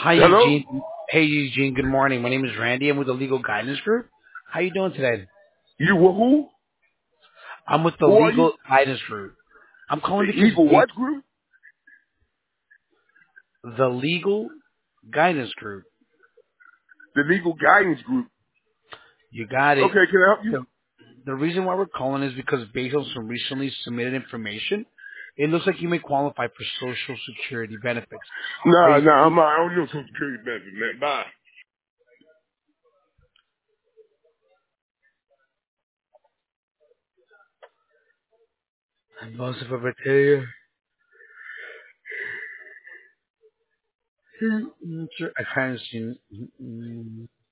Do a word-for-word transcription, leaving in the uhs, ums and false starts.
Hi, Hello? Eugene. Hey, Eugene. Good morning. My name is Randy. I'm with the Legal Guidance Group. How you doing today? You were who? I'm with the Who are you? Legal Guidance Group. I'm calling The because Eagle based what group? the Legal Guidance Group. The Legal Guidance Group. You got it. Okay, can I help you? The, the reason why we're calling is because based on some recently submitted information, it looks like you may qualify for Social Security benefits. Are Nah, you? nah, I'm not. I don't do Social Security benefits, man. Bye. Most of a bacteria. I kind of seen.